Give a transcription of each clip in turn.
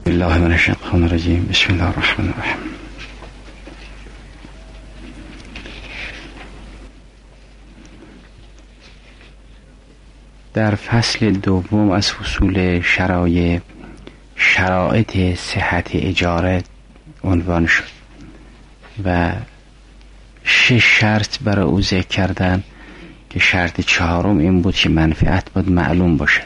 الله من الشیطان الرجیم. بسم الله الرحمن الرحیم. در فصل دوم از فصول شرایط صحت اجاره عنوان شد و 6 شرط برای او ذکر کردن که شرط 4 این بود که منفعت باید معلوم باشد.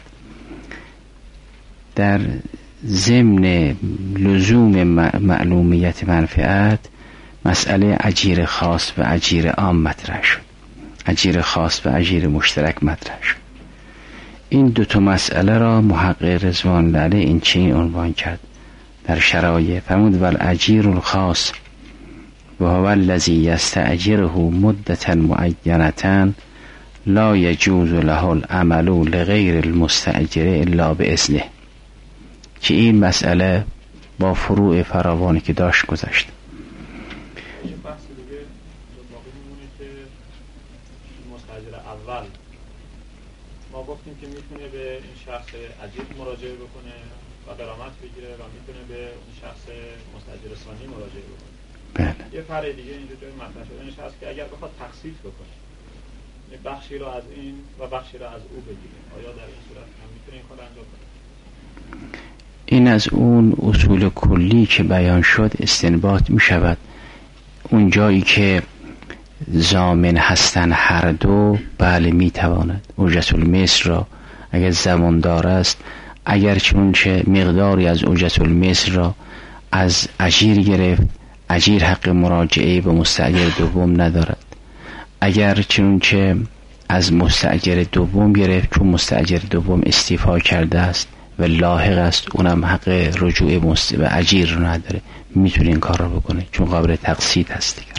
در ضمن لزوم معلومیت منفعت مسئله اجیر خاص و اجیر عام مطرح شد، اجیر خاص و اجیر مشترک مطرح شد. این 2 مسئله را محقق رضوان الله این چنین عنوان کرد در شرایط، فرمود والاجیر الخاص و هو الذی یستأجره مدة معینة لا یجوز له العمل لغیر المستأجر الا باذنه، که این مسئله با فروع فراوانی که داشت گذشت. یه بحث دیگه باقی میمونه که مستأجر اول ما گفتیم که میتونه به این شخص اجیر مراجعه بکنه و غرامت بگیره و میتونه به اون شخص مستأجر ثانی مراجعه بکنه. بله. یه فرع دیگه اینجا جای مطرح شدنش هست که اگر بخواد تخصیص بکنه، یه بخشی رو از این و بخشی رو از او بگیره، آیا در این صورت هم میتونه این کار انجام بده؟ این از اون اصول کلی که بیان شد استنباط می شود. اون جایی که ضامن هستن هر دو، بله می تواند اجرت المثل را اگر زماندار است، اگر چنانچه مقداری از اجرت المثل را از اجیر گرفت، اجیر حق مراجعه به مستأجر دوم ندارد. اگر چنانچه از مستأجر دوم گرفت، چون مستأجر دوم استیفا کرده است و لاحق است، اونم حق رجوع به اجیر رو نداره، میتونه این کار رو بکنه چون قابل تقسیط هست دیگر.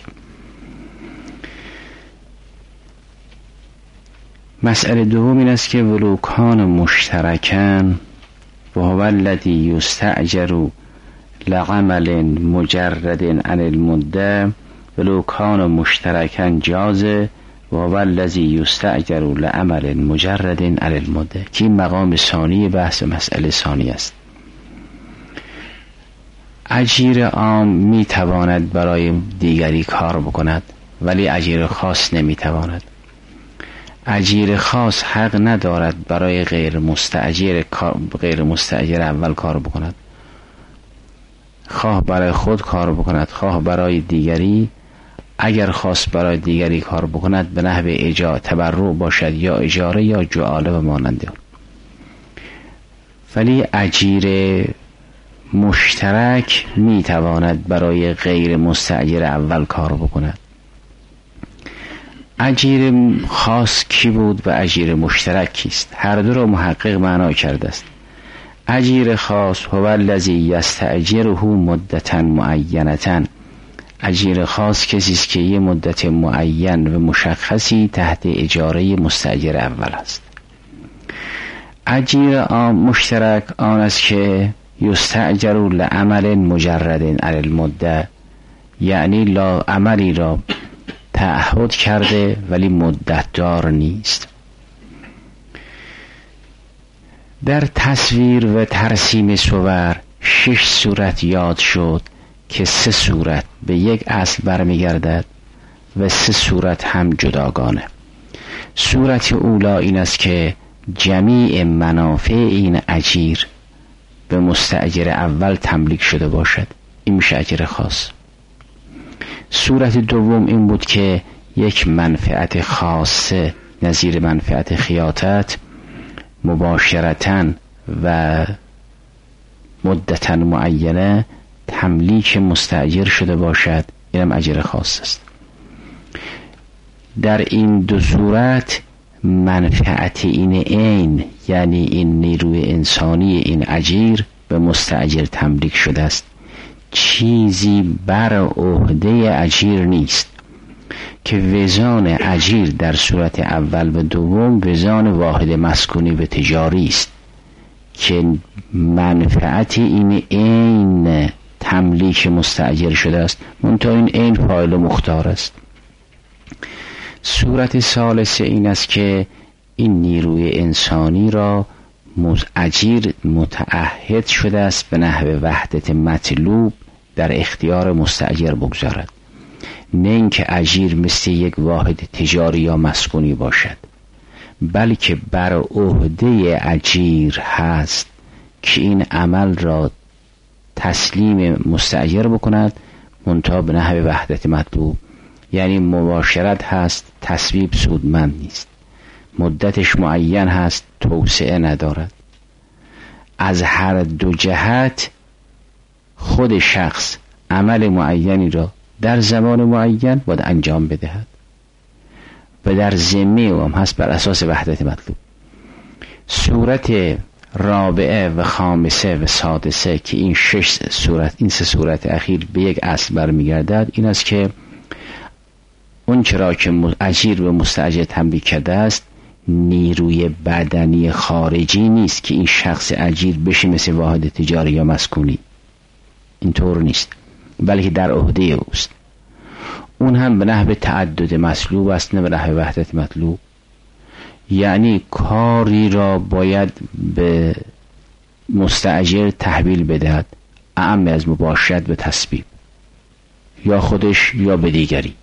مسئله دوم این است که ولو کان مشترکن و هو الذی یستأجر لعمل مجرد عن المده ولو کان مشترکن جاز و هو الذی یستأجر لعمل مجرد عن المده، که این مقام ثانی بحث مسئله ثانی است. اجیر عام می تواند برای دیگری کار بکند ولی اجیر خاص نمی تواند. اجیر خاص حق ندارد برای غیر مستأجر اول کار بکند، خواه برای خود کار بکند خواه برای دیگری. اگر خواست برای دیگری کار بکند به نحو تبرع باشد یا اجاره یا جعاله و مانند آن. ولی اجیر مشترک می تواند برای غیر مستأجر اول کار بکند. اجیر خاص کی بود و اجیر مشترک کیست؟ هر دو را محقق معنا کرده است. اجیر خاص هو الذی یستأجره مدة معینة، اجیر خاص کسی است که یه مدت معین و مشخصی تحت اجاره مستأجر اول است. اجیر عام مشترک آن است که یستأجر لعمل مجرد عن المده، یعنی عملی را تعهد کرده ولی مدت دار نیست. در تصویر و ترسیم صور 6 صورت یاد شد که 3 صورت به یک اصل برمیگردد و 3 صورت هم جداگانه. صورت اولا این است که جمیع منافع این اجیر به مستأجر اول تملیک شده باشد، این میشه اجیر خاص. صورت دوم این بود که یک منفعت خاصه نظیر منفعت خیاطت مباشرتاً و مدتاً معینه تملیک مستأجر شده باشد، اینم اجر خاص است. در این 2 صورت منفعت این عین، یعنی این نیروی انسانی این اجیر به مستأجر تملیک شده است، چیزی بر عهده اجیر نیست، که وزان اجیر در صورت اول و دوم وزان واحد مسکونی و تجاری است که منفعت این عین تملیک مستأجر شده است، منتها این عین فاعل مختار است. صورت ثالثه این است که این نیروی انسانی را اجیر متعهد شده است به نحو وحدت مطلوب در اختیار مستاجر بگذارد، نه اینکه اجیر مثل یک واحد تجاری یا مسکونی باشد، بلکه بر عهده اجیر هست که این عمل را تسلیم مستاجر بکند، منتها به نحو وحدت مطلوب. یعنی مباشرت هست، تصویب سودمند نیست، مدتش معین هست، توسعه ندارد. از هر دو جهت خود شخص عمل معینی را در زمان معین باید انجام بدهد و در ذمه هم هست بر اساس وحدت مطلوب. صورت رابعه و خامسه و سادسه که این سه صورت اخیر به یک اصل برمیگردد، این است که اون چرا که اجیر به مستاجر تنبیه کرده است نیروی بدنی خارجی نیست که این شخص اجیر بشه مثل واحد تجاری یا مسکونی، اینطور نیست، بلکه در عهده اوست. اون هم به نحو تعدد مطلوب است، نه به نحو وحدت مطلوب. یعنی کاری را باید به مستاجر تحویل بدهد، اعم از مباشرت به تسبیب، یا خودش یا به دیگری.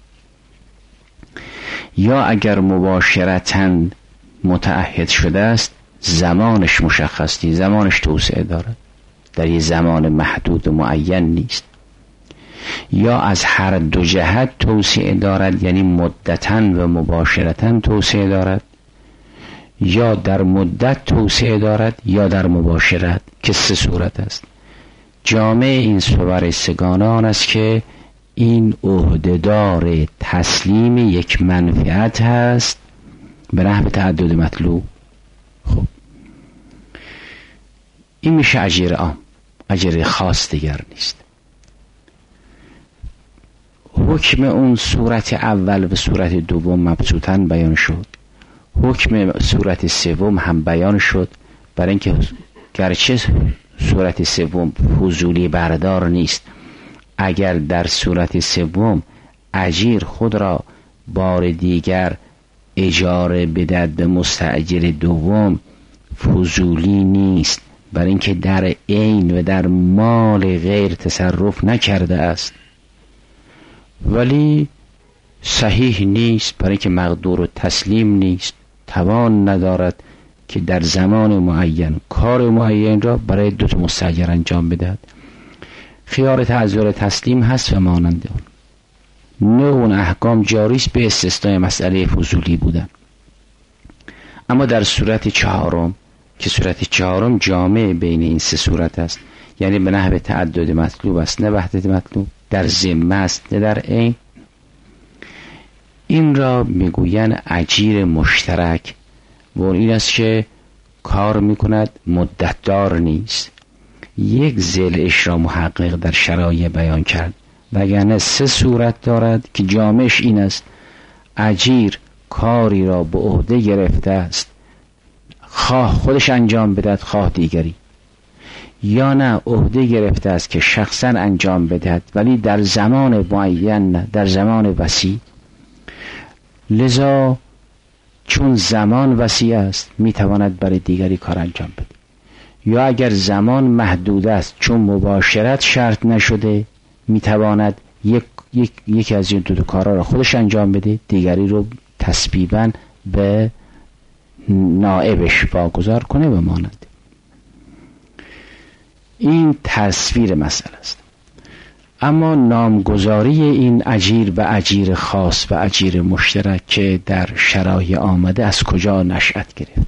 یا اگر مباشرتاً متعهد شده است زمانش مشخص نیست، زمانش توسعه دارد، در یه زمان محدود و معین نیست. یا از هر دو جهت توسعه دارد، یعنی مدتاً و مباشرتاً توسعه دارد، یا در مدت توسعه دارد یا در مباشرت، که سه صورت است. جامع این صور سگانه آن است که این عهده‌دار تسلیم یک منفعت هست به نحو تعدد مطلوب. خب این میشه اجیر عام، اجیر خاص دیگر نیست. حکم اون صورت اول و صورت دوم مبسوطاً بیان شد، حکم صورت سوم هم بیان شد، برای اینکه گرچه صورت سوم فضولی بردار نیست، اگر در صورت سوم اجیر خود را بار دیگر اجاره بدهد به مستاجر دوم فضولی نیست، برای اینکه در عین و در مال غیر تصرف نکرده است، ولی صحیح نیست برای اینکه مقدور و تسلیم نیست، توان ندارد که در زمان معین کار معین را برای دو تا مستاجر انجام بدهد. خیار تعذر تسلیم هست و مانند اون. نه اون احکام جاری است به استثنای مسئله فضولی بودن. اما در صورت چهارم که صورت چهارم جامع بین این سه صورت است، یعنی به نحو تعدد مطلوب است نه وحدت مطلوب، در ذمه است نه در عین، این را میگویند اجیر مشترک و این است که کار میکند مدت دار نیست. یک ضلعش را محقق در شرایع بیان کرد، وگرنه سه صورت دارد که جامعش این است: اجیر کاری را به عهده گرفته است، خواه خودش انجام بدهد خواه دیگری، یا نه عهده گرفته است که شخصا انجام بدهد ولی در زمان معین نه، در زمان وسیع. لذا چون زمان وسیع است میتواند برای دیگری کار انجام بده، یا اگر زمان محدود است چون مباشرت شرط نشده میتواند یکی از این دو کارها را خودش انجام بده، دیگری رو تسبیباً به نائبش واگذار کنه و مانند. این تصویر مسئله است. اما نامگذاری این اجیر و اجیر خاص و اجیر مشترک که در شرایع آمده از کجا نشأت گرفت؟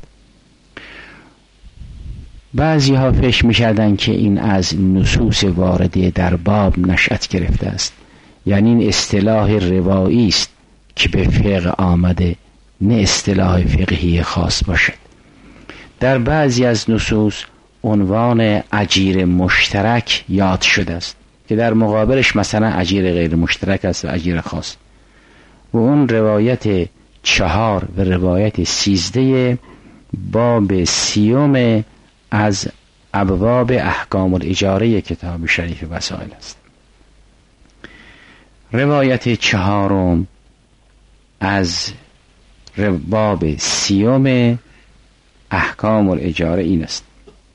بعضی ها فکر می‌کردند که این از نصوص وارده در باب نشأت گرفته است، یعنی این اصطلاح روایی است که به فقه آمده، نه اصطلاح فقهی خاص باشد. در بعضی از نصوص عنوان اجیر مشترک یاد شده است که در مقابلش مثلا اجیر غیر مشترک است و اجیر خاص، و اون روایت 4 و روایت 13 باب 30 از ابواب احکام الاجاره کتاب شریف وسائل است. روایت 4 از باب 30 احکام الاجاره این است.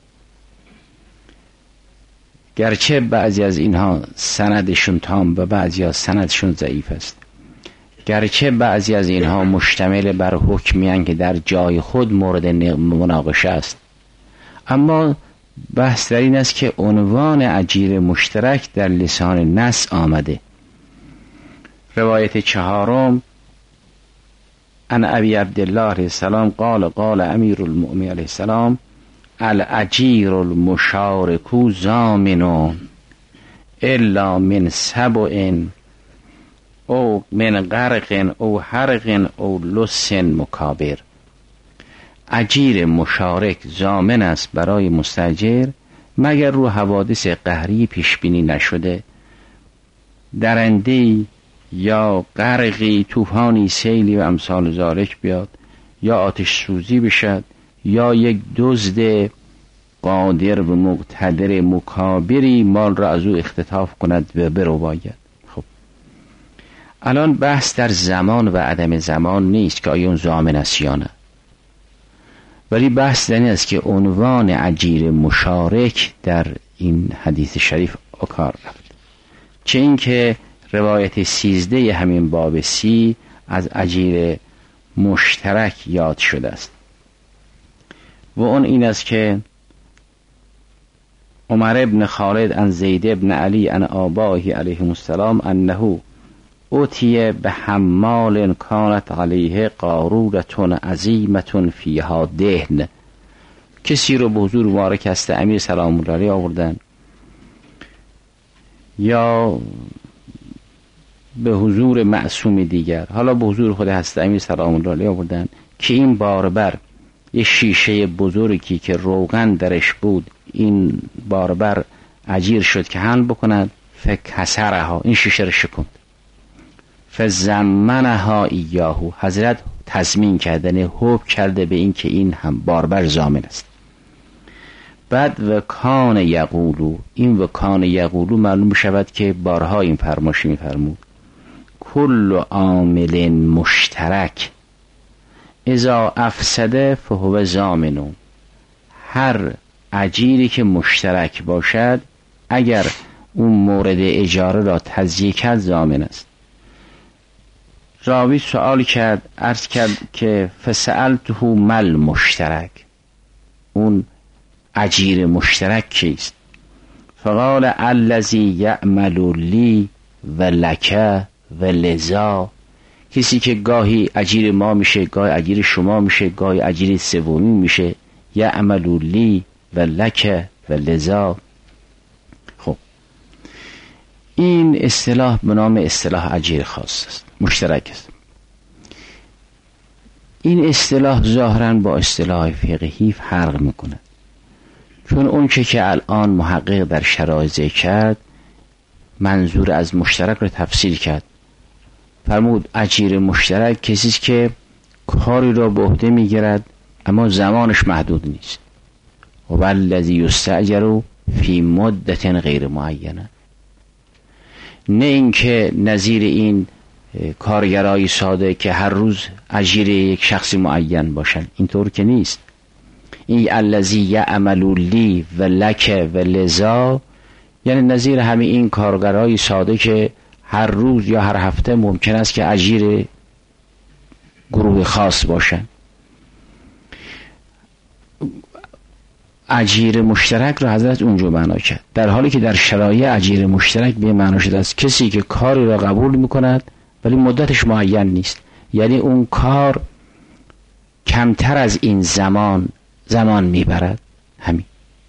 گرچه بعضی از اینها سندشون تام و بعضی از سندشون ضعیف است، گرچه بعضی از اینها مشتمل بر حکمیان که در جای خود مورد مناقشه است، اما بحث در این است که عنوان اجیر مشترک در لسان نص آمده. روایت چهارم عن ابی عبدالله علیه السلام قال قال امیر المؤمنین علیه السلام الاجیر المشارک ضامن الا من سبع او من غرق او حرق او لص مکابر. اجیر مشارک ضامن است برای مستاجر مگر رو حوادث قهری پیش بینی نشده، درنده‌ای یا غرقی، طوفانی، سیلی و امثال ذالک بیاد، یا آتش سوزی بشد، یا یک دزد قادر و مقتدر مکابری مال را از او اختطاف کند و برو باید. خب الان بحث در زمان و عدم زمان نیست که آیا اون ضامن است یا نه، ولی بحث در این است که عنوان اجیر مشارک در این حدیث شریف کار رفت، چه این که روایت 13 همین باب 30 از اجیر مشترک یاد شده است و اون این است که عمر ابن خالد عن زید ابن علی عن آبائه علیهم السلام انه اوتیه به حمال کانت علیه قارورتون عظیمتون فیها دهن. کسی رو به حضور مبارک است امیر سلام الله علیه آوردن یا به حضور معصوم دیگر، حالا به حضور خود هست امیر سلام الله علیه آوردن که این باربر یه شیشه بزرگی که روغن درش بود این باربر اجیر شد که حمل بکند، فکسرها، این شیشه رو شکند، فزمنها ایاهو، حضرت تضمین کردن حکم کرده به این که این هم باربر ضامن است. بعد و کان یقولو، این و کان یقولو معلوم شود که بارها این فرماشی می‌فرمود کل عامل مشترک اذا افسده فهو ضامن. هر اجیری که مشترک باشد اگر اون مورد اجاره را تضییع کرد ضامن است. راوی سوال کرد، عرض کرد که فسألته مل مشترک، اون اجیر مشترک کیست؟ فقال الذی یعمل لی و لک و لذا، کسی که گاهی اجیر ما میشه، گاهی اجیر شما میشه، گاهی اجیر سومی میشه، یعمل لی و لک و لذا. خب این اصطلاح به نام اصطلاح اجیر خاص است، مشترک است. این اصطلاح ظاهراً با اصطلاح فقهی فرق میکنه، چون اون که الان محقق در شرایط ذکر کرد منظور از مشترک رو تفسیر کرد. فرمود اجیر مشترک کسی است که کاری را به عهده میگیرد اما زمانش محدود نیست، و والذی یستأجر فی مدت غیر معینه، نه اینکه نظیر این کارگرای ساده که هر روز اجیر یک شخصی معین باشن، اینطور که نیست. این الذی یعمل لی و لک و لذا یعنی نظیر همه این کارگرای ساده که هر روز یا هر هفته ممکن است که اجیر گروه خاص باشن. اجیر مشترک رو حضرت اونجا معنا کرد، در حالی که در شرایع اجیر مشترک به معنا شده است کسی که کاری را قبول میکند ولی مدتش معین نیست، یعنی اون کار کمتر از این زمان میبرد. همین.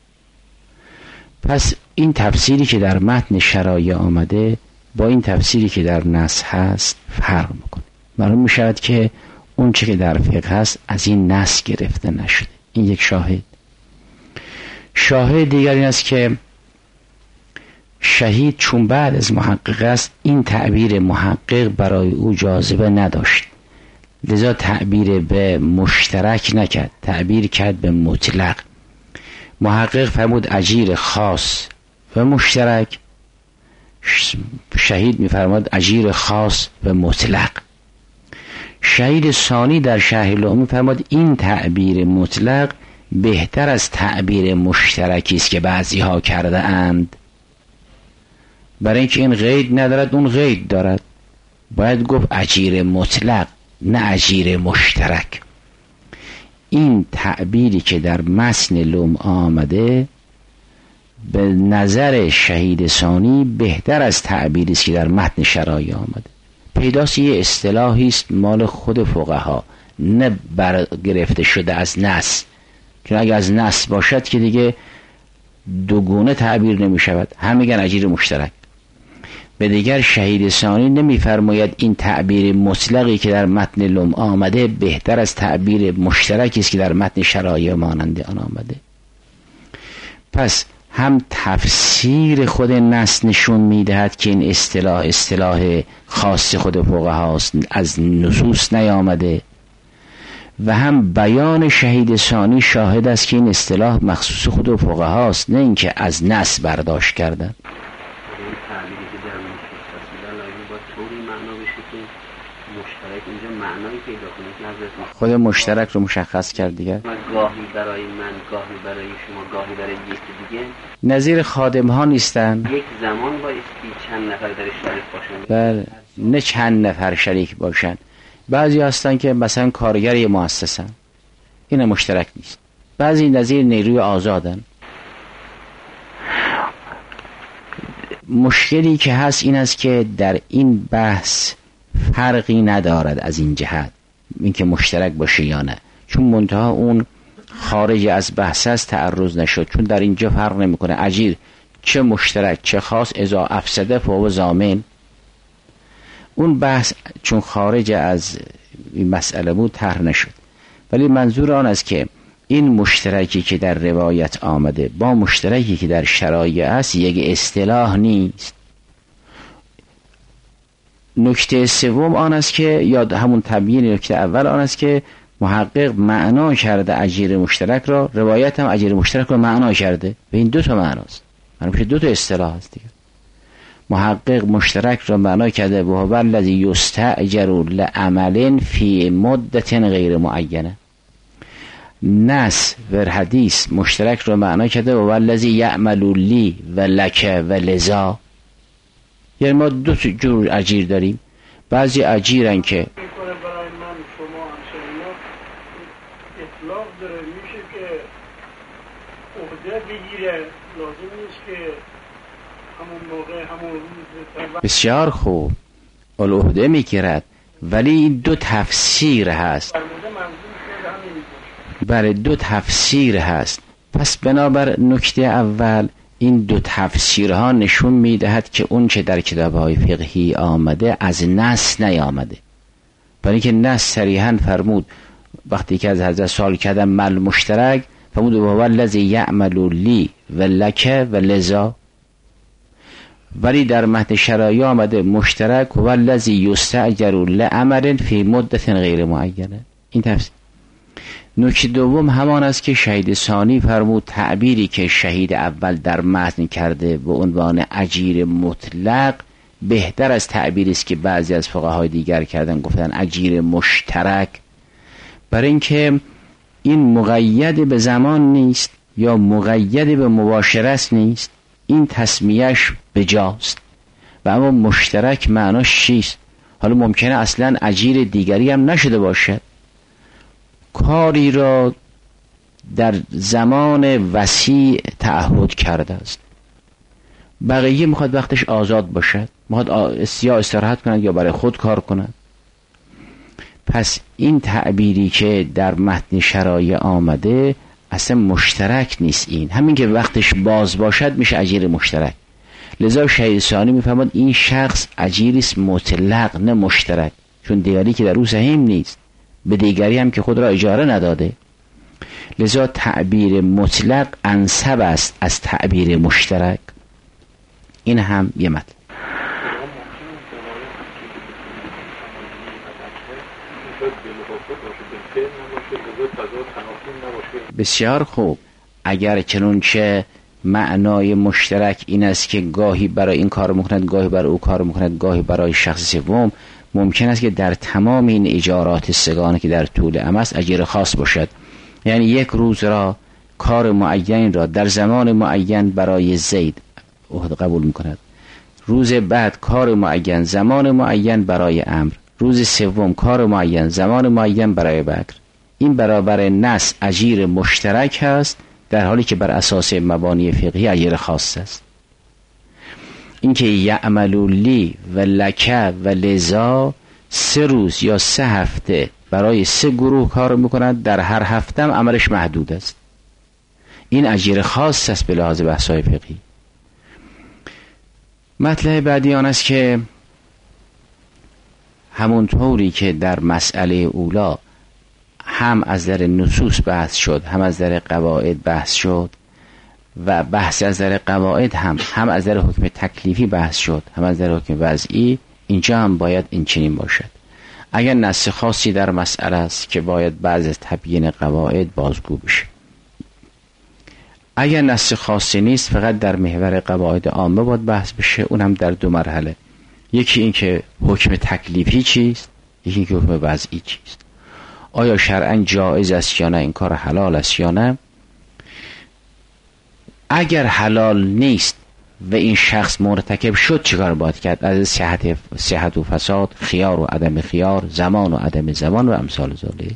پس این تفسیری که در متن شرایع آمده با این تفسیری که در نص هست فرق میکنه. معلوم میشود که اون چه که در فقه هست از این نص گرفته نشده. این یک شاهد. شاهد دیگر این است که شهید چون بعد از محقق است این تعبیر محقق برای او جاذبه نداشت، لذا تعبیر به مشترک نکرد، تعبیر کرد به مطلق. محقق فرمود اجیر خاص و مشترک، شهید میفرماد اجیر خاص و مطلق. شهید ثانی در شرح لؤلؤ فرمود این تعبیر مطلق بهتر از تعبیر مشترکی است که بعضی ها کرده اند، برای اینکه این قید ندارد اون قید دارد. باید گفت اجیر مطلق نه اجیر مشترک. این تعبیری که در متن لؤلؤ آمده به نظر شهید ثانی بهتر از تعبیری است که در متن شرایع آمده. پیداست یه اصطلاحی است مال خود فقها، نه برگرفته شده از نص، چون اگه از نص باشد که دیگه دوگونه تعبیر نمی شود، هم میگن اجیر مشترک. به دیگر شهید ثانی نمیفرماید این تعبیر مطلقی که در متن لؤلؤ آمده بهتر از تعبیر مشترکی است که در متن شرایع مانند آن آمده. پس هم تفسیر خود نص نشون میدهد که این اصطلاح خاص خود فقهاست، از نصوص نیامده، و هم بیان شهید ثانی شاهد است که این اصطلاح مخصوص خود فقهاست، نه اینکه از نص برداشت کردن. خود مشترک رو مشخص کرد دیگر. گاهی برای من، گاهی برای شما، گاهی برای یکی دیگه. نظیر خادم ها نیستن. یک زمان بایستی چند نفر در شریک باشن. بله، نه چند نفر شریک باشن. بعضی هستن که مثلا کارگر یه مؤسسن، این مشترک نیست. بعضی نظیر نیروی آزادن. مشکلی که هست این است که در این بحث فرقی ندارد از این جهت اینکه مشترک باشه یا نه، چون منتها اون خارج از بحث است، تعرض نشد. چون در اینجا فرق نمیکنه اجیر چه مشترک چه خاص، اذا افسده فهو ضامن. اون بحث چون خارج از این مسئله بود طرح نشد. ولی منظور آن است که این مشترکی که در روایت آمده با مشترکی که در شرایع است یک اصطلاح نیست. نکته سوم آن است که، یا همون تبیین نکته اول آن است که محقق معنا کرده اجیر مشترک را، روایت هم اجیر مشترک را معنا کرده. و این دو تا معناست، یعنی دو تا اصطلاح است دیگه. محقق مشترک را معنا کرده و هو الذی یستأجر لعمل فی مدت غیر معینه. نص و حدیث مشترک را معنا کرده و هو الذی یعمل لی و لک و لذا. یعنی ما دو جور اجیر داریم. بعضی اجیرن که برای من شما همشهریان اطلاق داره، میشه که عهده بگیره، لازم نیست که همون موقع همون روز. بسیار خوب، العهده میگیرد، ولی این دو تفسیر هست. برای دو تفسیر هست. پس بنابر نکته اول این دو تفسیرها نشون میدهد که اون چه در کتاب‌های فقهی آمده از نص نیامده. برای اینکه نص صریحاً فرمود وقتی که از حضرت سوال کردم مل مشترک، فرمود و هو الذی یعمل لی و لک و لذا. ولی در متن شرایع آمده مشترک هو الذی یستأجر لعمل فی مدت غیر معینه. این تفسیر. نکته دوم همان است که شهید ثانی فرمود تعبیری که شهید اول در متن کرده به عنوان اجیر مطلق بهتر از تعبیری است که بعضی از فقهای دیگر کردن، گفتن اجیر مشترک. برای اینکه این مقید به زمان نیست یا مقید به مباشرت نیست، این تسمیهش بجاست. و اما مشترک معناش چیست؟ حالا ممکنه اصلا اجیر دیگری هم نشده باشد، کاری را در زمان وسیع تعهد کرده است، بقیه میخواد وقتش آزاد باشد، میخواد یا استراحت کند یا برای خود کار کند. پس این تعبیری که در متن شرایع آمده اصلا مشترک نیست. این همین که وقتش باز باشد میشه اجیر مشترک. لذا شهید ثانی میفهمد این شخص اجیریست مطلق نه مشترک، چون دیگری که در او سهیم نیست، به دیگری هم که خود را اجاره نداده. لذا تعبیر مطلق انسب است از تعبیر مشترک. این هم یه مطلب. بسیار خوب. اگر چنانچه معنای مشترک این است که گاهی برای این کار میکند، گاهی برای او کار میکند، گاهی برای شخص سوم، ممکن است که در تمام این اجارات سگانه که در طول عام است اجیر خاص باشد. یعنی یک روز را، کار معین را در زمان معین برای زید عهده قبول می‌کند، روز بعد کار معین زمان معین برای عمرو، روز سوم کار معین زمان معین برای بکر. این برابر نص اجیر مشترک است، در حالی که بر اساس مبانی فقهی اجیر خاص است. اینکه یعملوا لی و لک و لذا 3 روز یا 3 هفته برای 3 گروه کار میکنند، در هر هفته هم عملش محدود است. این اجیر خاص است به لحاظ بحث‌های فقهی. مطلب بعدی آن است که همونطوری که در مسئله اولا هم از در نصوص بحث شد، هم از در قواعد بحث شد و بحث از در قواعد هم از در حکم تکلیفی بحث شد، هم از در حکم وضعی، اینجا هم باید این چنین باشد. اگر نص خاصی در مسئله است که باید بعض از تبیین قواعد بازگو بشه. اگر نص خاصی نیست، فقط در محور قواعد عامه باید بحث بشه، اونم در 2 مرحله. یکی این که حکم تکلیفی چیست، یکی این که حکم وضعی چیست. آیا شرعاً جایز است یا نه، این کار حلال است یا نه. اگر حلال نیست و این شخص مرتکب شد چیکار باید کرد؟ از صحت و فساد، خیار و عدم خیار، زمان و عدم زمان و امثال ذالک.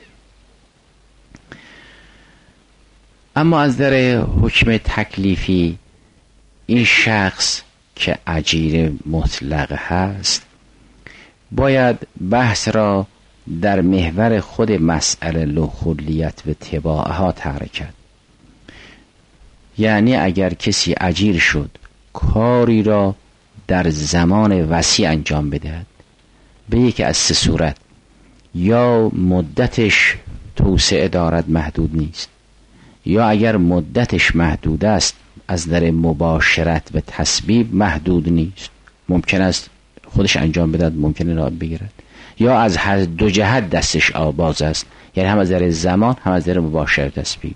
اما از در حکم تکلیفی، این شخص که اجیر مطلق هست باید بحث را در محور خود مسئله لوخلیت و تباعها طرح کرد. یعنی اگر کسی اجیر شد کاری را در زمان وسیع انجام بدهد، به یکی از 3 صورت: یا مدتش توسعه دارد محدود نیست، یا اگر مدتش محدود است از در مباشرت و تسبیب محدود نیست، ممکن است خودش انجام بدهد، ممکن است بگیرد، یا از هر 2 جهت دستش باز است، یعنی هم از در زمان هم از در مباشرت و تسبیب.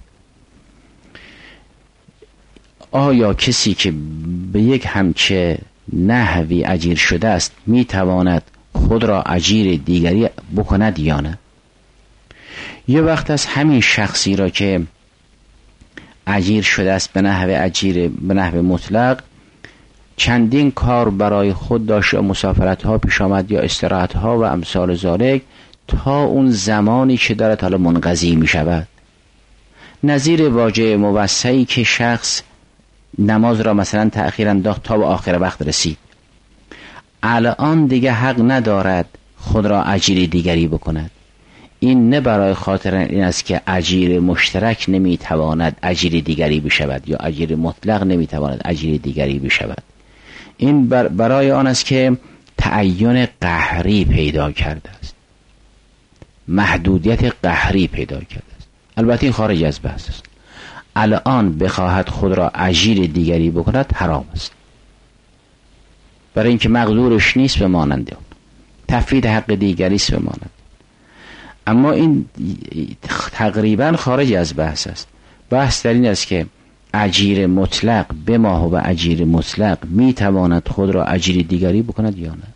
آیا کسی که به یک همچه نحوی اجیر شده است میتواند خود را اجیر دیگری بکند یا نه؟ یه وقت از همین شخصی را که اجیر شده است به نحو مطلق چندین کار برای خود داشت، مسافرت ها پیش آمد یا استراحت ها و امثال ذالک، تا اون زمانی که دارد حالا منقضی می شود. نظیر واجه موسعی که شخص نماز را مثلا تأخیر انداخت تا به آخر وقت رسید، الان دیگه حق ندارد خود را اجیر دیگری بکند. این نه برای خاطر این است که اجیر مشترک نمیتواند اجیر دیگری بشود یا اجیر مطلق نمیتواند اجیر دیگری بشود. این برای آن است که تعین قهری پیدا کرده است، محدودیت قهری پیدا کرده است. البته این خارج از بحث است. الان بخواهد خود را اجیر دیگری بکند حرام است، برای اینکه مقدورش نیست به مانند اون، تفویض حق دیگری است به مانند. اما این تقریبا خارج از بحث است. بحث در این است که اجیر مطلق به ما و اجیر مطلق می تواند خود را اجیر دیگری بکند یا نه.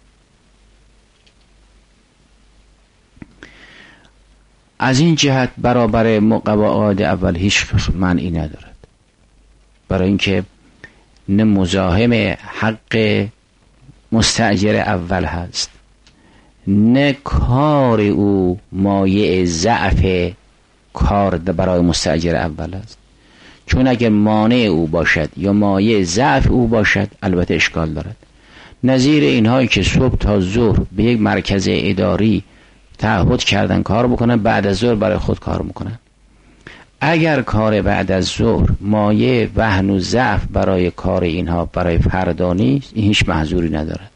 از این جهت برابر قواعد اول هیچ معنی ندارد، برای اینکه نه مزاحم حق مستأجر اول هست، نه کار او مایع ضعف کار برای مستأجر اول است. چون اگر مانع او باشد یا مایع ضعف او باشد البته اشکال دارد. نظیر اینهایی که صبح تا ظهر به یک مرکز اداری تعهد کردن کار بکنن، بعد از ظهر برای خود کار میکنن. اگر کار بعد از ظهر مایع وهن و ضعف برای کار اینها برای فردا نیست، این هیچ محظوری ندارد.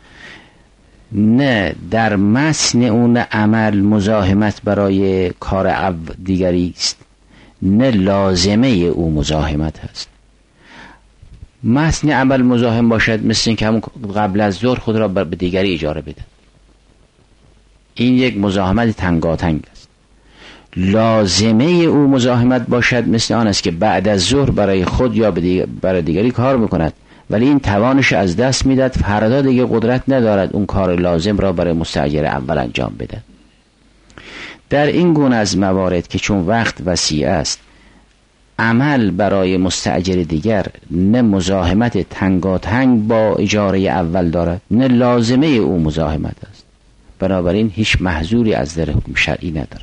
نه در متن اون عمل مزاحمت برای کار دیگری است، نه لازمه او مزاحمت هست. متن عمل مزاحم باشد مثل این که همون قبل از ظهر خود را به دیگری اجاره بده، این یک مزاحمت تنگاتنگ است. لازمه او مزاحمت باشد مثل آن است که بعد از ظهر برای خود یا برای دیگری کار میکند، ولی این توانش از دست میداد، فردا دیگه قدرت ندارد اون کار لازم را برای مستاجر اول انجام بده. در این گونه از موارد که چون وقت وسیع است، عمل برای مستاجر دیگر نه مزاحمت تنگاتنگ با اجاره اول دارد، نه لازمه او مزاحمت است، بنابراین هیچ محظوری از در حکم شرعی ندارد.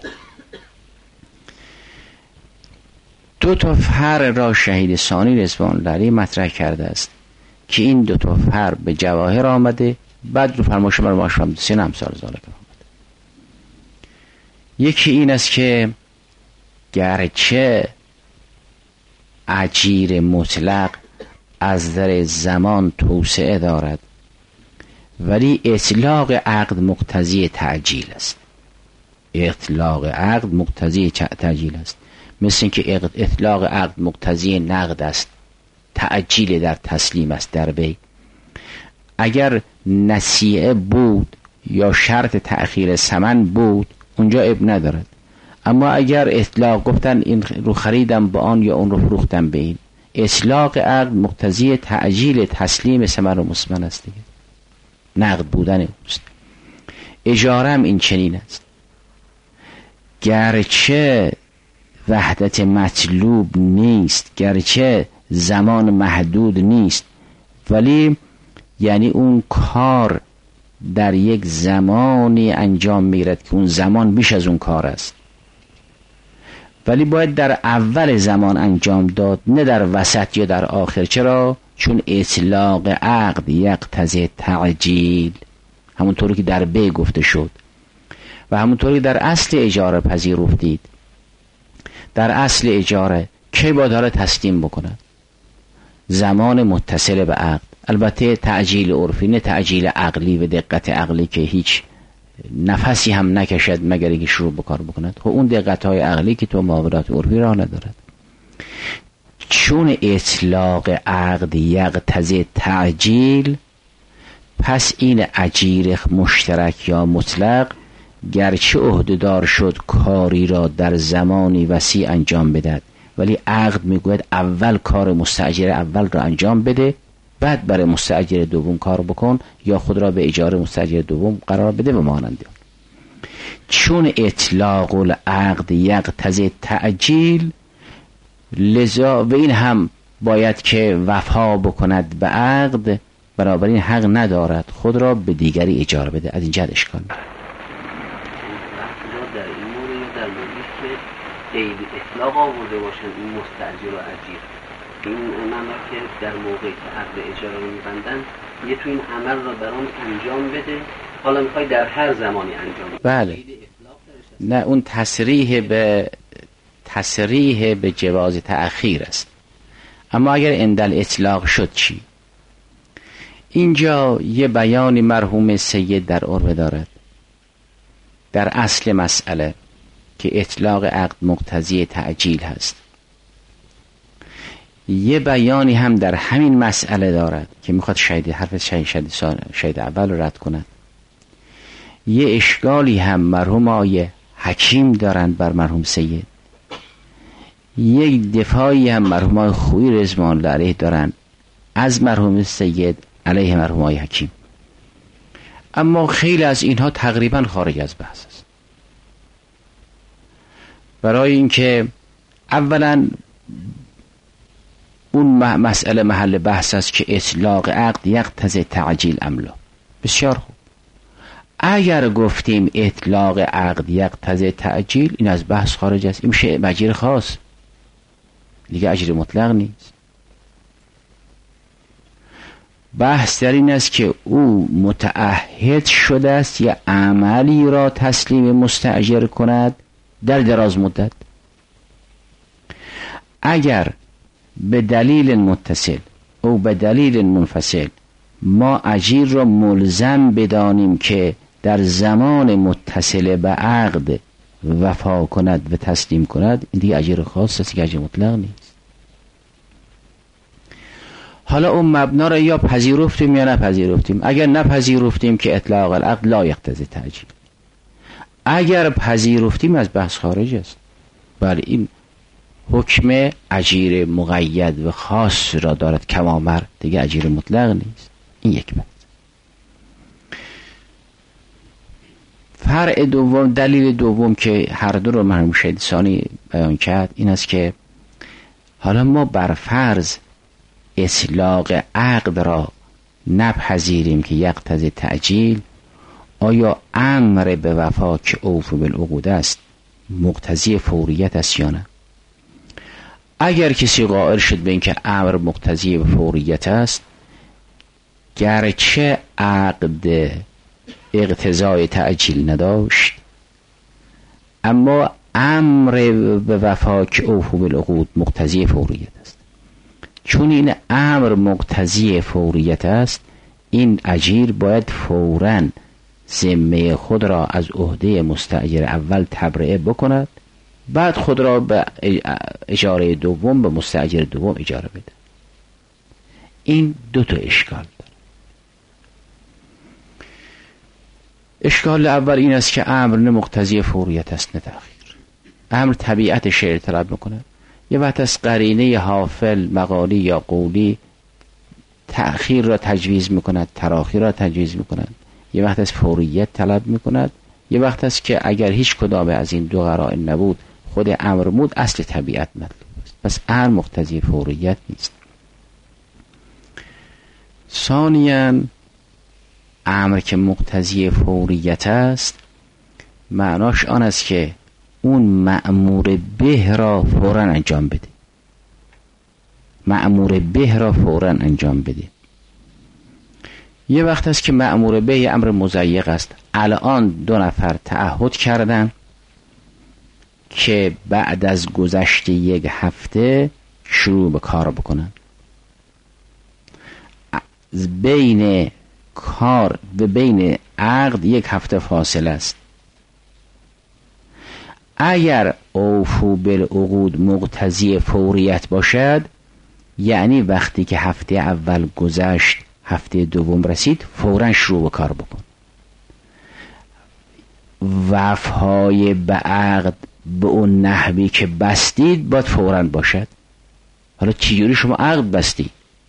دو تا فرع را شهید ثانی رضوان الله علیه مطرح کرده است که این دو تا فرع به جواهر آمده، بعد رو فرمایش بر ماشرم سین امثال ذالک آمده. یکی این است که گرچه اجیر مطلق از در زمان توسعه دارد، ولی اطلاق عقد مقتضی تعجیل است. اطلاق عقد مقتضی تعجیل است، مثل اینکه اطلاق عقد مقتضی نقد است، تعجیل در تسلیم است در بی. اگر نسیعه بود یا شرط تأخیر ثمن بود اونجا اب ندارد، اما اگر اطلاق گفتن این رو خریدم با آن یا اون رو فروختم به این، اطلاق عقد مقتضی تعجیل تسلیم ثمن و مسمن است دیگه، نقد بودن اوست. اجاره هم این چنین است، گرچه وحدت مطلوب نیست، گرچه زمان محدود نیست، ولی یعنی اون کار در یک زمانی انجام میگیرد که اون زمان بیش از اون کار است، ولی باید در اول زمان انجام داد، نه در وسط یا در آخر. چرا؟ چون اطلاق عقد یقتضی تعجیل، همونطوری که در بی گفته شد و همونطوری که در اصل اجاره پذیرفتید. در اصل اجاره کی باید حالا تسلیم بکند؟ زمان متصل به عقد، البته تعجیل عرفی نه تعجیل عقلی و دقت عقلی که هیچ نفسی هم نکشد مگر اینکه شروع بکار بکند. خب اون دقت های عقلی که تو معاملات عرفی راه ندارد. چون اطلاق عقد یقتضی تعجیل، پس این اجیر مشترک یا مطلق گرچه عهده‌دار شد کاری را در زمانی وسیع انجام بدهد، ولی عقد میگوید اول کار مستاجر اول را انجام بده، بعد برای مستاجر دوم کار بکن یا خود را به اجاره مستاجر دوم قرار بده به مانند. چون اطلاق العقد یقتضی تعجیل، لذا و این هم باید که وفا بکند به عقد، بنابراین حق ندارد خود را به دیگری اجاره بده. از این جهت اشکال ندارد. در این مورد یا در موردی که قید اطلاق آورده باشن این مستاجر و اجیر، این عمل که در موقعی که عقد اجاره رو می‌بندن یه تو این عمل را برام انجام بده، حالا میخوای در هر زمانی انجام بده. بله، نه اون تصریح به جواز تأخیر است. اما اگر اندل اطلاق شد چی؟ اینجا یه بیانی مرحوم سید در عرف دارد در اصل مسئله که اطلاق عقد مقتضی تعجیل هست. یه بیانی هم در همین مسئله دارد که میخواد حرف شهید اول رو رد کند. یه اشکالی هم مرحوم آیه حکیم دارند بر مرحوم سید، یک دفاعی هم مرحوم آیه خویی رضوان الله علیه دارند از مرحوم سید علیه مرحوم آیه حکیم. اما خیلی از اینها تقریبا خارج از بحث است، برای اینکه اولا اون مسئله محل بحث است که اطلاق عقد یقتضی تعجیل املا. بسیار خوب، اگر گفتیم اطلاق عقد یقتضی تعجیل، این از بحث خارج است، این میشه اجیر خاص دیگه، اجیر مطلق نیست. بحث در این است که او متعهد شده است یا عملی را تسلیم مستاجر کند در دراز مدت. اگر به دلیل متصل او به دلیل منفصل ما اجیر را ملزم بدانیم که در زمان متصل به عقد وفا کند و تسلیم کند، این دیگه اجیر خاص است که اجیر مطلق نیست. حالا اون مبنا را یا پذیرفتیم یا نپذیرفتیم. اگر نپذیرفتیم که اطلاق العقد لا یقتضی تعجیل، اگر پذیرفتیم از بحث خارج است. بله، این حکم اجیر مقید و خاص را دارد، کمامر دیگه اجیر مطلق نیست. این یک بحث. فرع دوم، دلیل دوم که هر دو رو مرحوم شهید ثانی بیان کرد این است که حالا ما بر فرض اطلاق عقد را نپذیریم که یقتضی تعجیل، آیا امر به وفا که اوفوا بالعقود است مقتضی فوریت است یا نه؟ اگر کسی قائل شد به اینکه امر مقتضی فوریت است، گرچه عقد اقتضای تعجیل نداشت، اما امر به وفا که اوفوا بالعقود مقتضی فوریت است. چون این امر مقتضی فوریت است، این اجیر باید فوراً ذمه خود را از عهده مستأجر اول تبرئه بکند، بعد خود را به اجاره دوم به مستأجر دوم اجاره بده. این دو تا اشکال داره. اشکال اول این است که امر نه مقتضی فوریت است نه تأخیر. امر طبیعت شعر طلب میکنه. یه وقت از قرینه حافل مقالی یا قولی تأخیر را تجویز میکند، تراخی را تجویز میکند. یه وقت از فوریت طلب میکند. یه وقت است که اگر هیچ کدام از این دو قرائن نبود، خود امر بود، اصل طبیعت مطلوب است. پس امر مقتضی فوریت نیست. ثانیاً امر که مقتضی فوریت است، معناش آن است که اون مأمور به را فوراً انجام بده. مأمور به را فوراً انجام بده. یه وقت است که مأمور به یه امر مضیق است. الان 2 نفر تعهد کردن که بعد از گذشت 1 هفته شروع به کار بکنن. بین کار و بین عقد 1 هفته فاصله است. اگر اوفوا بالعقود مقتضی فوریت باشد، یعنی وقتی که هفته اول گذشت، هفته دوم رسید، فوراً شروع به کار بکن. وفای به عقد به اون نحوی که بستید باید فوراً باشد. حالا چجوری شما عقد بستید؟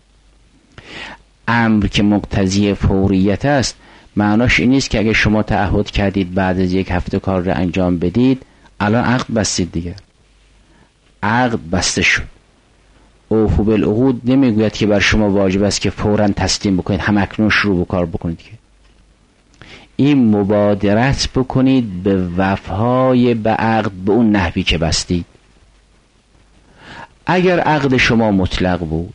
امر که مقتضی فوریت است معناش این نیست که اگه شما تعهد کردید بعد از 1 هفته کار رو انجام بدید، الان عقد بستید دیگه. عقد بسته شد. اوفوا بالعقود نمیگوید که بر شما واجب است که فوراً تسلیم بکنید، همکنون شروع به کار بکنید. که این مبادرت بکنید به وفای به عقد به اون نحوی که بستید. اگر عقد شما مطلق بود،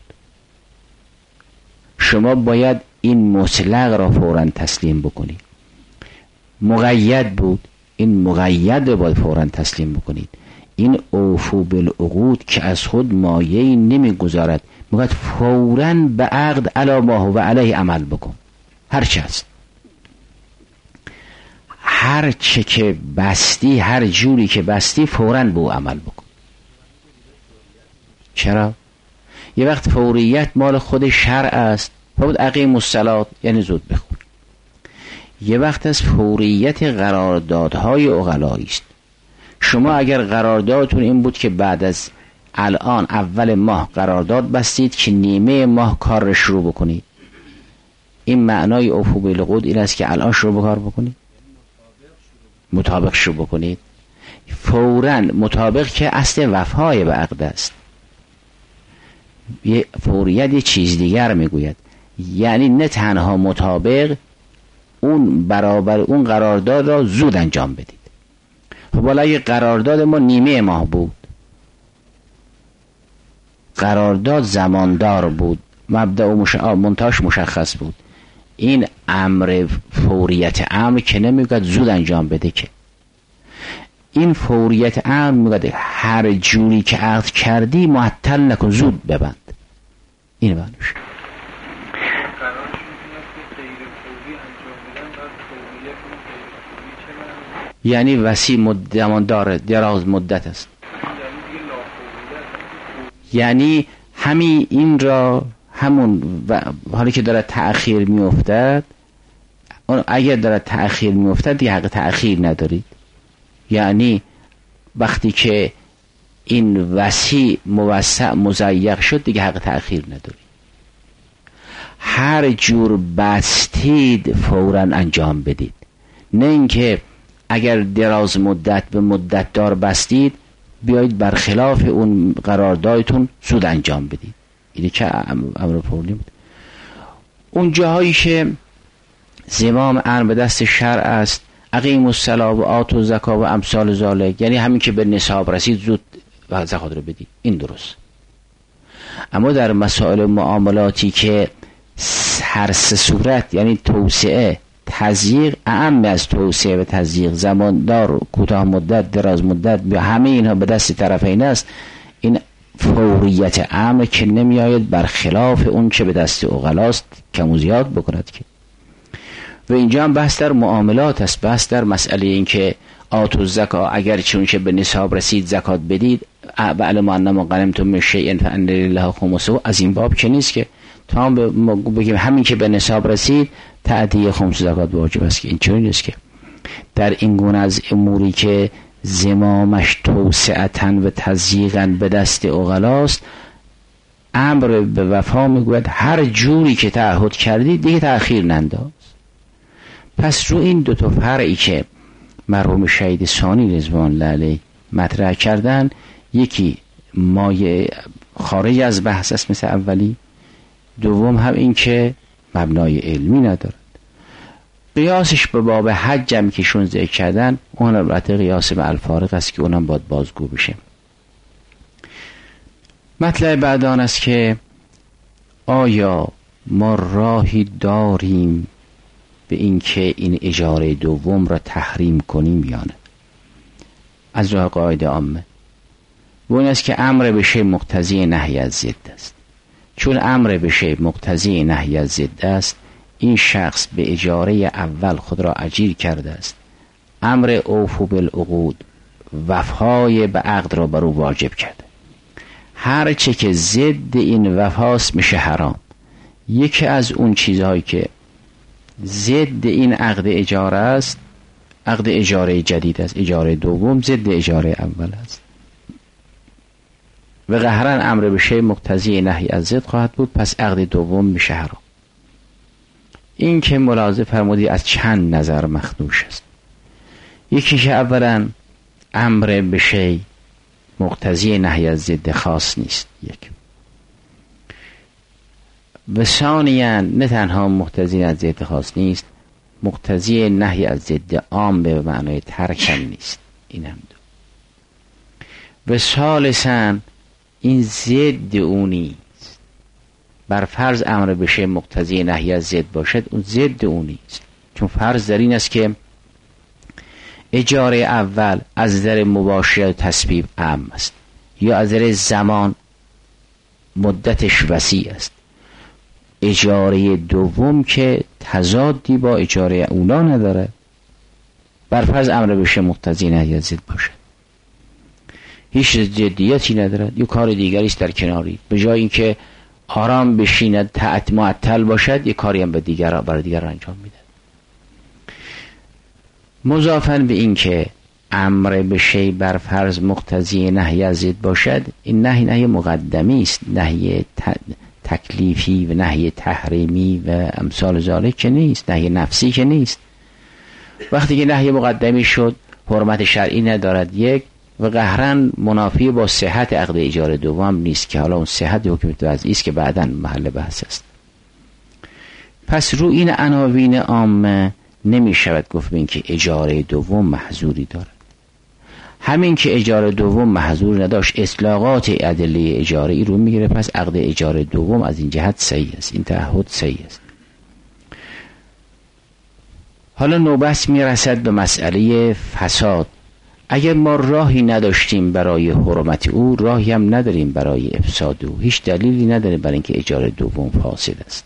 شما باید این مطلق را فوراً تسلیم بکنید. مقید بود، این مقید را باید فوراً تسلیم بکنید. این اوفوا بالعقود که از خود مایه‌ای نمیگذارد، میگوید فوراً به عقد علی ما هو علیه عمل بکن. هر چه است، هر چه که بستی، هر جوری که بستی، فوراً به او عمل بکن. چرا؟ یه وقت فوریت مال خود شرع است، باید اقیم الصلاة، یعنی زود بخون. یه وقت از فوریت قراردادهای عقلایی است. شما اگر قراردادتون این بود که بعد از الان اول ماه قرارداد بستید که نیمه ماه کار رو شروع بکنید، این معنای اوفوا بالعقود این است که الان شروع کار بکنید، مطابق شروع بکنید. فوراً مطابق که اصل وفای به عقد است. یه فوریت یه چیز دیگر میگوید، یعنی نه تنها مطابق، اون برابر اون قرارداد را زود انجام بدید. خب حالا اگه قرارداد ما نیمه ماه بود، قرارداد زماندار بود، مبدأ و منتهاش مشخص بود، این امر فوریت امر که نمیگوید زود انجام بده، که این فوریت امر میگوید هر جوری که عقد کردی معطل نکن، زود ببند. این معنیش. یعنی وسیع زماندار، دراز مدت است. یعنی همین این را همون حالی که داره تأخیر میافتد، اگر داره تأخیر میافتد دیگه حق تأخیر ندارید. یعنی وقتی که این وسیع موسع مضیق شد دیگه حق تأخیر نداری. هر جور بستید فوراً انجام بدید، نه اینکه اگر دراز مدت به مدت دار بستید بیایید برخلاف اون قراردادتون زود انجام بدید. اینه که امر فوری بود. اون جاهایی که زمام امر به دست شرع است، اقیموا الصلاة و آتوا الزکاة و امثال ذالک، یعنی همین که به نصاب رسید زود زکات رو بدید، این درست. اما در مسائل معاملاتی که هر سه صورت، یعنی توسعه، تضییق، اعم از توسعه و تضییق، زماندار، کوتاه مدت، دراز مدت، همه اینها به دست طرفین است، این فوریت امر که نمیآید برخلاف اون چه به دست عقلاست کم و زیاد بکند که. و اینجا هم بحث در معاملات است، بحث در مسئله این که آتوا الزکاة، اگر چون که به نصاب رسید زکات بدید، واعلموا انما غنمتم من شیء فان لله خمسه، از این باب که نیست که تا بگیم همین که به نصاب رسید تأدیه خمس زکات واجب است، که این چون نیست که در این گونه از اموری که زمامش توسعتن و تضییقن به دست عقلاست، امر به وفا میگوید هر جوری که تعهد کردید دیگه تأخیر ننداز. پس رو این دو تا فرعی که مرحوم شهید ثانی رضوان الله علیه مطرح کردن، یکی مایه خارج از بحث است مثل اولی، دوم هم این که مبنای علمی ندارد. قیاسش به باب حج هم که شون ذکر کردن، اون البته قیاس به الفارق است که اونم باید بازگو بشه. مطلب بعد آن است که آیا ما راهی داریم به این که این اجاره دوم را تحریم کنیم یا نه؟ از راه قاعده عامه و این است که امر به شیء مقتضی نهی از ضد است. چون امر به شیء مقتضی نهی از ضد است، این شخص به اجاره اول خود را اجیر کرده است، امر اوفوا بالعقود، وفای به عقد را بر او واجب کرده. هر چه که ضد این وفاست میشه حرام. یکی از اون چیزهایی که ضد این عقد اجاره است، عقد اجاره جدید است، اجاره دوم ضد اجاره اول است و قهرن امر به شیء مقتضی نهی از ضد خواهد بود، پس عقد دوم میشه حرام. این که ملاحظه فرمودی از چند نظر مخدوش است. یکی که اولا امر به شیء مقتضی نهی از ضد خاص نیست، یک. و ثانیاً نه تنها مقتضی از ضد خاص نیست، مقتضی نهی از ضد عام به معنای ترک هم نیست، این هم دو. و ثالثاً این ضد اون نیست. بر فرض امر به شیء مقتضی نهی از ضد باشد، اون ضد اون نیست. چون فرض در این است که اجاره اول از نظر مباشرت و تسبیب عام است، یا از نظر زمان مدتش وسیع است. اجاره دوم که تضادی با اجاره اولا نداره، بر فرض امر به شیء مقتضی نهی از ضد باشد، هیچ جدیتی ندارد، یک کار دیگری است در کناری، به جای اینکه آرام بشیند معطل باشد، یک کاری هم به برای دیگر انجام میده. مضافاً به این که امر به شیء بر فرض مقتضی نهی از ضد باشد، این نهی مقدمی است، نهی تکلیفی و نهی تحریمی و امثال ذالک که نیست، نهی نفسی که نیست. وقتی که نهی مقدمی شد حرمت شرعی ندارد، یک، و قهرن منافی با صحت عقد اجاره دوم نیست که حالا اون صحت حکم وضعی است که بعداً محل بحث است. پس رو این عناوین عامه نمی شود گفت این که اجاره دوم محظوری دارد. همین که اجاره دوم محظور نداشت، اطلاقات ادله اجاره ای رو میگیره، پس عقد اجاره دوم از این جهت صحیح است، این تعهد صحیح است. حالا نوبت میرسد به مسئله فساد. اگر ما راهی نداشتیم برای حرمت او، راهی هم نداریم برای افساد او، هیچ دلیلی نداره برای اینکه اجاره دوم فاسد است.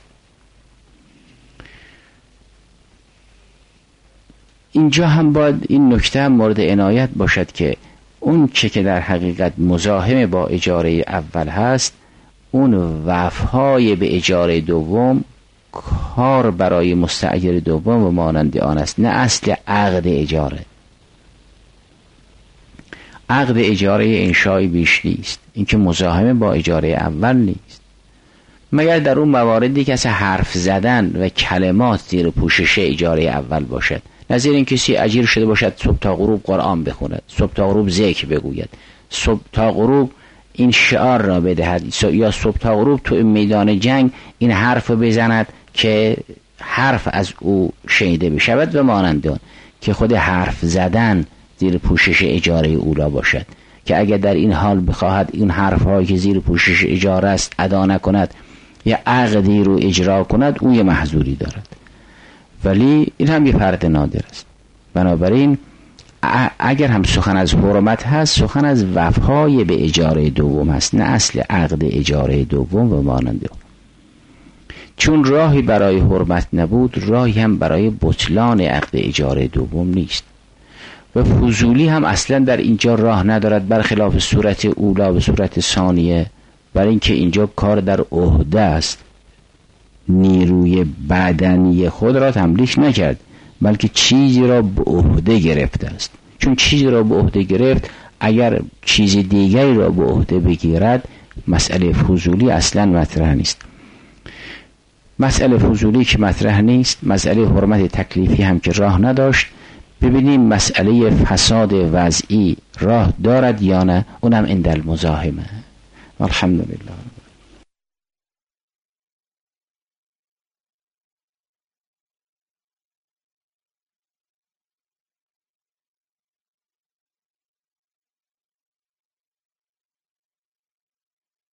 اینجا هم باید این نکته هم مورد عنایت باشد که اون چه که در حقیقت مزاحم با اجاره اول هست، اون وفای به اجاره دوم کار برای مستأجر دوم و مانند آن است، نه اصل عقد اجاره. عقد اجاره انشایی بیش نیست، این که مزاحمه با اجاره اول نیست، مگر در اون مواردی که اصلا حرف زدن و کلمات زیر پوشش اجاره اول باشد. نظیر این کسی اجیر شده باشد صبح تا غروب قرآن بخوند، صبح تا غروب ذکر بگوید، صبح تا غروب این شعار را بدهد، یا صبح تا غروب تو میدان جنگ این حرف بزند که حرف از او شنیده بشود و مانند آن، که خود حرف زدن زیر پوشش اجاره اولا باشد، که اگر در این حال بخواهد این حرف هایی که زیر پوشش اجاره است ادا نکند یا عقدی رو اجرا کند، او یه محظوری دارد. ولی این هم یه فرد نادر است. بنابراین اگر هم سخن از حرمت هست، سخن از وفای به اجاره دوم هست، نه اصل عقد اجاره دوم و مانند آن. چون راهی برای حرمت نبود، راهی هم برای بطلان عقد اجاره دوم نیست. و فضولی هم اصلا در اینجا راه ندارد، برخلاف صورت اولا و صورت ثانیه، برای اینکه اینجا کار در عهده است، نیروی بدنی خود را تملیک نکرد، بلکه چیزی را به عهده گرفته است. چون چیزی را به عهده گرفت، اگر چیز دیگری را به عهده بگیرد، مسئله فضولی اصلا مطرح نیست. مسئله فضولی که مطرح نیست، مسئله حرمت تکلیفی هم که راه نداشت، ببینیم مسئله فساد وضعی راه دارد یا نه، اونم عند المزاحمه. الحمدلله.